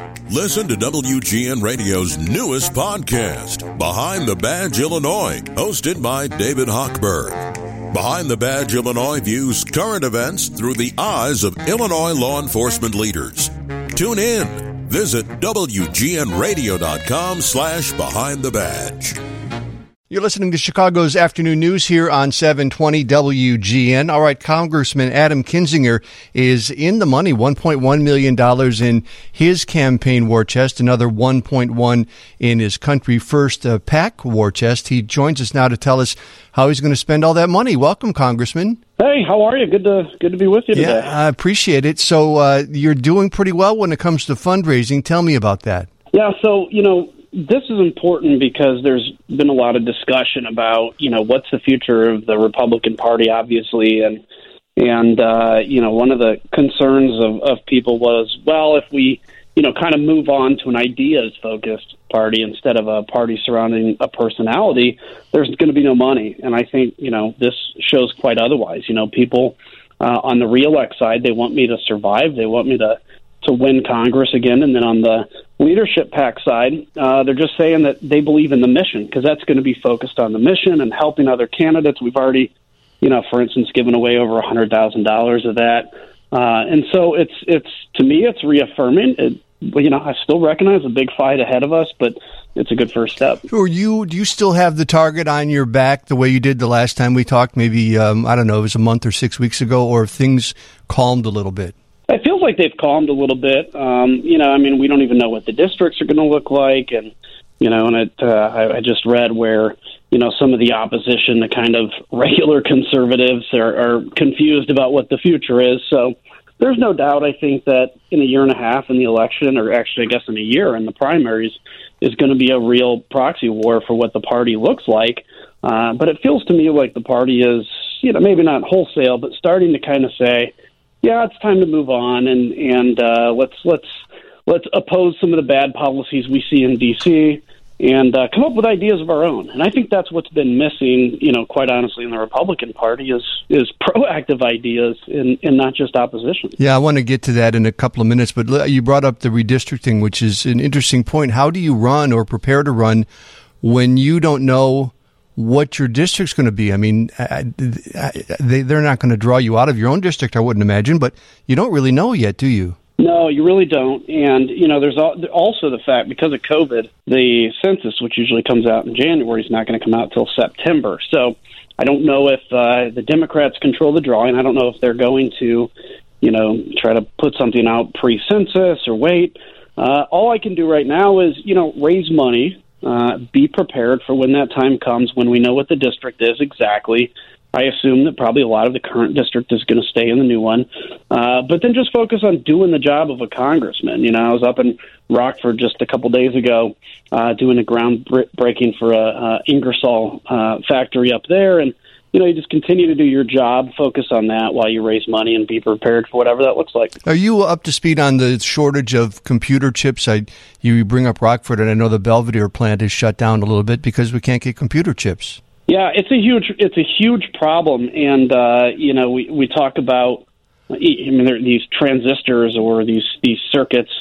Listen to WGN Radio's newest podcast, Behind the Badge Illinois, hosted by David Hochberg. Behind the Badge Illinois views current events through the eyes of Illinois law enforcement leaders. Tune in. Visit WGNRadio.com/Behind the Badge. You're listening to Chicago's Afternoon News here on 720 WGN. All right, Congressman Adam Kinzinger is in the money, $1.1 million in his campaign war chest, another $1.1 in his Country First PAC war chest. He joins us now to tell us how he's going to spend all that money. Welcome, Congressman. Hey, how are you? Good to be with you today. Yeah, I appreciate it. So you're doing pretty well when it comes to fundraising. Tell me about that. Yeah, so, this is important because there's been a lot of discussion about, what's the future of the Republican Party, obviously. And one of the concerns of people was, well, if we, kind of move on to an ideas-focused party instead of a party surrounding a personality, there's going to be no money. And I think, this shows quite otherwise. People on the re-elect side, they want me to survive. They want me to win Congress again. And then on the leadership PAC side, they're just saying that they believe in the mission, because that's going to be focused on the mission and helping other candidates. We've already, for instance, given away over $100,000 of that. And so it's to me, it's reaffirming. I still recognize a big fight ahead of us, but it's a good first step. Do you still have the target on your back the way you did the last time we talked? Maybe, I don't know, it was a month or 6 weeks ago, or things calmed a little bit? It feels like they've calmed a little bit. We don't even know what the districts are going to look like. And, I just read where, some of the opposition, the kind of regular conservatives are confused about what the future is. So there's no doubt, I think, that in a year and a half in the election, or actually, I guess in a year in the primaries, is going to be a real proxy war for what the party looks like. But it feels to me like the party is, maybe not wholesale, but starting to kind of say, yeah, it's time to move on, and let's oppose some of the bad policies we see in D.C. and come up with ideas of our own. And I think that's what's been missing, quite honestly, in the Republican Party is proactive ideas and not just opposition. Yeah, I want to get to that in a couple of minutes, but you brought up the redistricting, which is an interesting point. How do you run or prepare to run when you don't know what your district's going to be? I mean, they're not going to draw you out of your own district, I wouldn't imagine, but you don't really know yet, do you? No, you really don't. And, there's also the fact, because of COVID, the census, which usually comes out in January, is not going to come out till September. So I don't know if the Democrats control the drawing. I don't know if they're going to, try to put something out pre-census or wait. All I can do right now is, raise money. Be prepared for when that time comes, when we know what the district is exactly. I assume that probably a lot of the current district is going to stay in the new one. But then just focus on doing the job of a congressman. I was up in Rockford just a couple days ago doing a groundbreaking for a Ingersoll factory up there. And, you just continue to do your job, focus on that while you raise money, and be prepared for whatever that looks like. Are you up to speed on the shortage of computer chips? You bring up Rockford, and I know the Belvedere plant is shut down a little bit because we can't get computer chips. Yeah, it's a huge problem. And, we talk about, these transistors or these circuits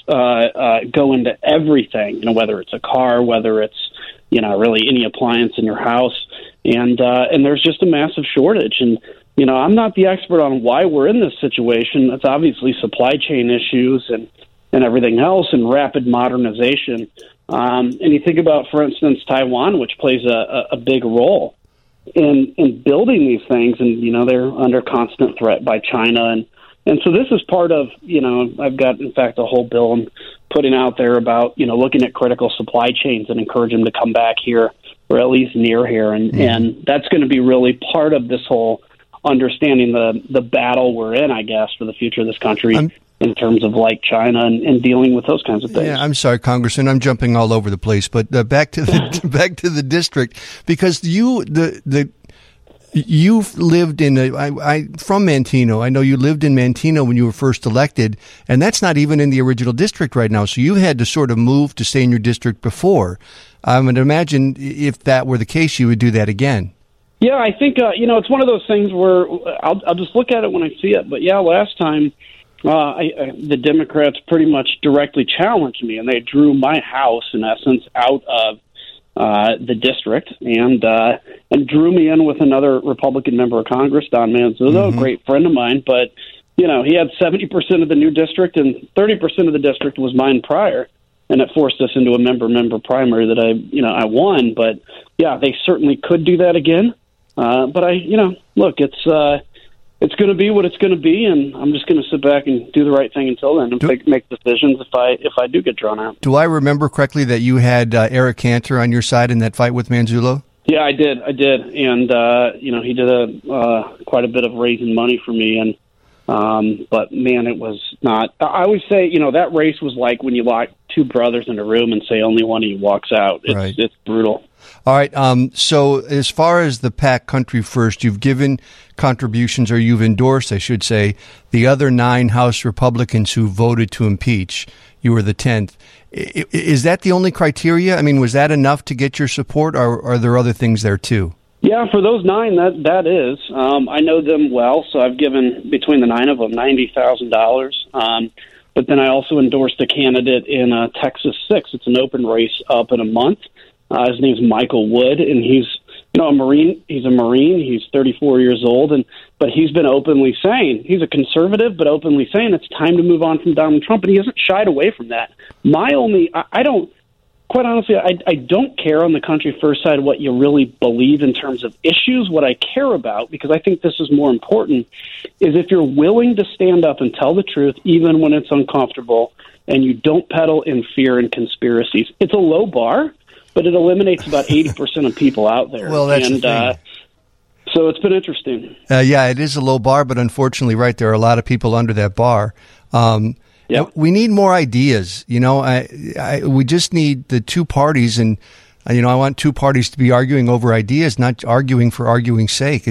go into everything, whether it's a car, whether it's, really any appliance in your house. And there's just a massive shortage. And, I'm not the expert on why we're in this situation. It's obviously supply chain issues and everything else, and rapid modernization. And you think about, for instance, Taiwan, which plays a big role in building these things. And, they're under constant threat by China. And so this is part of, I've got, in fact, a whole bill I'm putting out there about, looking at critical supply chains and encourage them to come back here, or at least near here. And that's going to be really part of this whole understanding the battle we're in, I guess, for the future of this country in terms of like China and dealing with those kinds of things. Yeah, I'm sorry, Congressman, I'm jumping all over the place, but back to the district, because you've lived in from Manteno. I know you lived in Manteno when you were first elected, and that's not even in the original district right now. So you had to sort of move to stay in your district before. I would imagine if that were the case, you would do that again. Yeah, I think, it's one of those things where I'll just look at it when I see it. But yeah, last time, The Democrats pretty much directly challenged me, and they drew my house, in essence, out of the district, and drew me in with another Republican member of Congress, Don Manzullo, a great friend of mine. But he had 70% of the new district, and 30% of the district was mine prior, and it forced us into a member primary that I won. But yeah, they certainly could do that again. But look, it's going to be what it's going to be, and I'm just going to sit back and do the right thing until then and make decisions if I do get drawn out. Do I remember correctly that you had Eric Cantor on your side in that fight with Manzullo? Yeah, I did, and he did quite a bit of raising money for me, and but man, it was not. I always say, that race was like when you lock two brothers in a room and say only one of you walks out. It's brutal. All right. So as far as the PAC Country First, you've given contributions, or you've endorsed, I should say, the other 9 House Republicans who voted to impeach. You were the 10th. Is that the only criteria? I mean, was that enough to get your support, or are there other things there too? Yeah, for those 9, that is. I know them well, so I've given between the 9 of them $90,000. But then I also endorsed a candidate in Texas 6. It's an open race up in a month. His name's Michael Wood, and he's a Marine. He's a Marine. He's 34 years old, but he's been openly saying, he's a conservative, but openly saying it's time to move on from Donald Trump, and he hasn't shied away from that. Quite honestly, I don't care on the Country First side what you really believe in terms of issues. What I care about, because I think this is more important, is if you're willing to stand up and tell the truth, even when it's uncomfortable, and you don't peddle in fear and conspiracies. It's a low bar, but it eliminates about 80% of people out there. Well, that's the thing. So it's been interesting. Yeah, it is a low bar, but unfortunately, right, there are a lot of people under that bar. Yep. We need more ideas. We just need the two parties, and I want two parties to be arguing over ideas, not arguing for arguing's sake.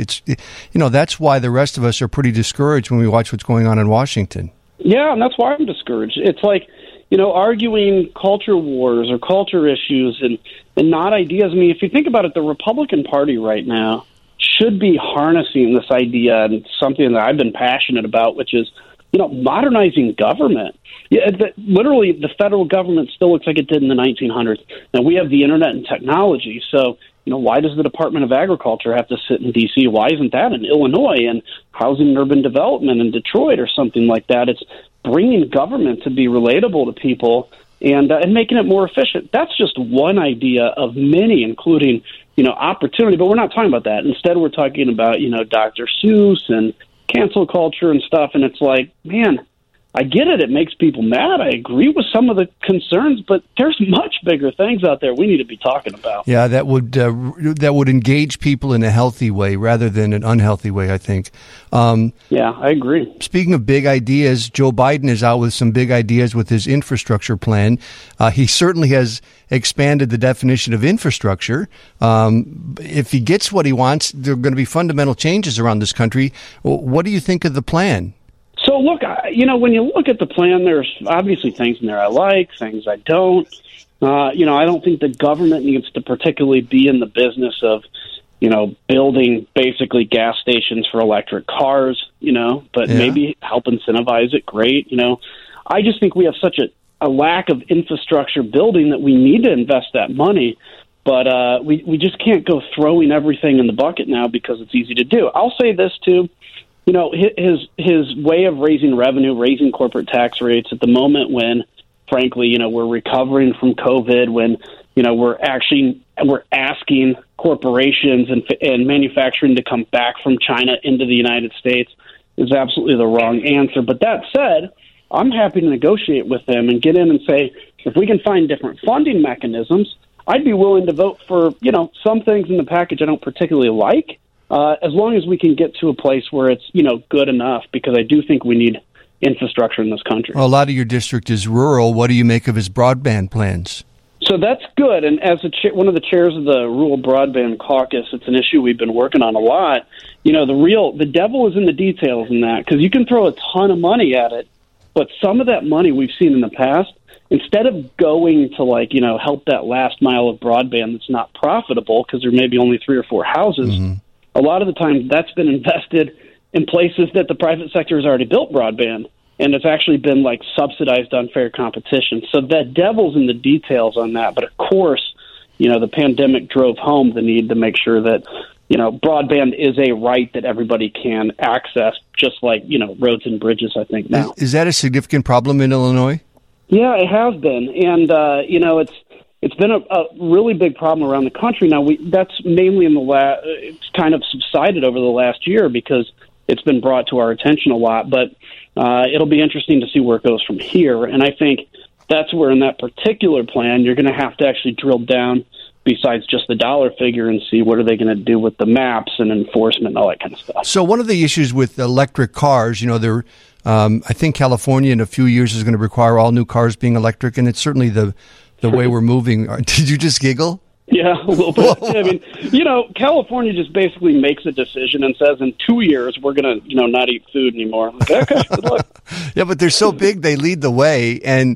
That's why the rest of us are pretty discouraged when we watch what's going on in Washington. Yeah, and that's why I'm discouraged. It's like, arguing culture wars or culture issues and not ideas. I mean, if you think about it, the Republican Party right now should be harnessing this idea, and something that I've been passionate about, which is, modernizing government. Yeah, literally, the federal government still looks like it did in the 1900s. Now, we have the internet and technology, so, why does the Department of Agriculture have to sit in D.C.? Why isn't that in Illinois and Housing and Urban Development in Detroit or something like that? It's bringing government to be relatable to people and making it more efficient. That's just one idea of many, including, opportunity. But we're not talking about that. Instead, we're talking about, Dr. Seuss and cancel culture and stuff, and it's like, man, I get it. It makes people mad. I agree with some of the concerns, but there's much bigger things out there we need to be talking about. Yeah, that would engage people in a healthy way rather than an unhealthy way, I think. Yeah, I agree. Speaking of big ideas, Joe Biden is out with some big ideas with his infrastructure plan. He certainly has expanded the definition of infrastructure. If he gets what he wants, there are going to be fundamental changes around this country. What do you think of the plan? So, look, when you look at the plan, there's obviously things in there I like, things I don't. I don't think the government needs to particularly be in the business of, building basically gas stations for electric cars, but maybe help incentivize it. Great. I just think we have such a lack of infrastructure building that we need to invest that money. But we just can't go throwing everything in the bucket now because it's easy to do. I'll say this, too. His way of raising revenue, raising corporate tax rates at the moment when, frankly, we're recovering from COVID, when, we're asking corporations and manufacturing to come back from China into the United States is absolutely the wrong answer. But that said, I'm happy to negotiate with them and get in and say, if we can find different funding mechanisms, I'd be willing to vote for, some things in the package I don't particularly like. As long as we can get to a place where it's, good enough, because I do think we need infrastructure in this country. Well, a lot of your district is rural. What do you make of his broadband plans? So that's good. And as one of the chairs of the Rural Broadband Caucus, it's an issue we've been working on a lot. The devil is in the details in that, because you can throw a ton of money at it, but some of that money we've seen in the past, instead of going to help that last mile of broadband that's not profitable because there may be only 3 or 4 houses, a lot of the time that's been invested in places that the private sector has already built broadband. and it's actually been like subsidized unfair competition. So the devil's in the details on that. But of course, the pandemic drove home the need to make sure that, broadband is a right that everybody can access, just like, roads and bridges, I think, now. Is that a significant problem in Illinois? Yeah, it has been. And, it's been a really big problem around the country. Now, that's mainly it's kind of subsided over the last year because it's been brought to our attention a lot. But it'll be interesting to see where it goes from here. And I think that's where in that particular plan, you're going to have to actually drill down besides just the dollar figure and see what are they going to do with the maps and enforcement and all that kind of stuff. So one of the issues with electric cars, I think California in a few years is going to require all new cars being electric, and it's certainly the way we're moving. Did you just giggle? Yeah, a little bit. I mean, California just basically makes a decision and says in 2 years we're going to, not eat food anymore. Like, okay, good luck. Yeah, but they're so big they lead the way, and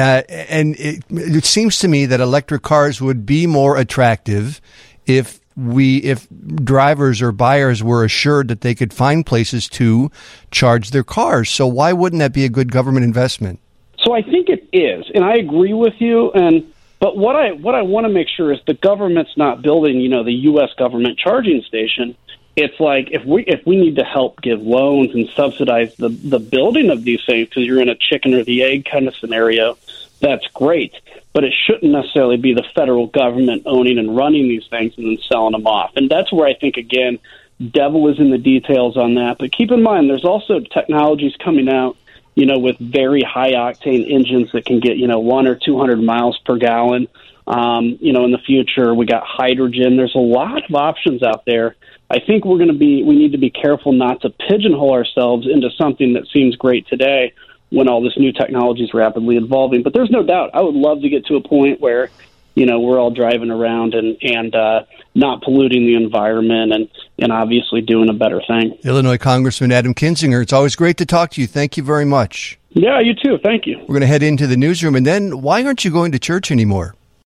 it seems to me that electric cars would be more attractive if drivers or buyers were assured that they could find places to charge their cars. So why wouldn't that be a good government investment? So I think it is, and I agree with you. But what I want to make sure is the government's not building, the U.S. government charging station. It's like if we need to help give loans and subsidize the building of these things because you're in a chicken or the egg kind of scenario, that's great. But it shouldn't necessarily be the federal government owning and running these things and then selling them off. And that's where I think, again, devil is in the details on that. But keep in mind, there's also technologies coming out, with very high octane engines that can get, 100 or 200 miles per gallon. In the future, we got hydrogen. There's a lot of options out there. I think we need to be careful not to pigeonhole ourselves into something that seems great today when all this new technology is rapidly evolving. But there's no doubt I would love to get to a point where, we're all driving around and not polluting the environment and obviously doing a better thing. Illinois Congressman Adam Kinzinger, it's always great to talk to you. Thank you very much. Yeah, you too. Thank you. We're going to head into the newsroom. And then why aren't you going to church anymore?